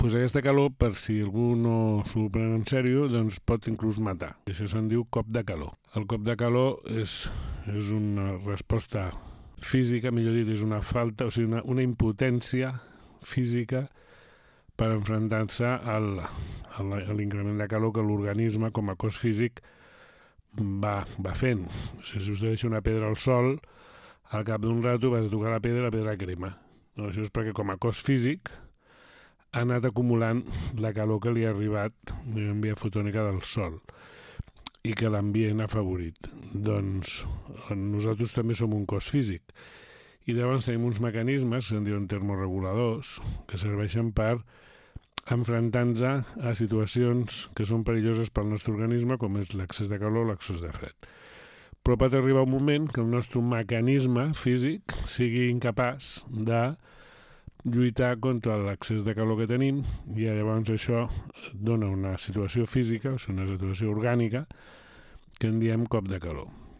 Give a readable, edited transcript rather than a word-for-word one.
Doncs aquesta calor, per si algú no s'ho pren en sèrio, doncs pot inclús matar. I això se'n diu cop de calor. El cop de calor és una resposta física, millor dit, és una falta, o sigui, una impotència física per enfrontar-se a l'increment de calor que l'organisme, com a cos físic, va fent. O sigui, si us deixa una pedra al sol, al cap d'un rato vas a tocar la pedra crema. No, això és perquè com a cos físic ha anat acumulant la calor que li ha arribat en via fotònica del sol i que l'ambient ha afavorit. Doncs nosaltres també som un cos físic i llavors tenim uns mecanismes que se'n diuen termoreguladors que serveixen per enfrontar-nos a situacions que són perilloses pel nostre organisme, com és l'excés de calor o l'excés de fred. Però pot arribar un moment que el nostre mecanisme físic sigui incapaç de lluitar contra l'excés de calor que tenim i llavors això dona una situació física, o sigui, una situació orgànica, que en diem cop de calor.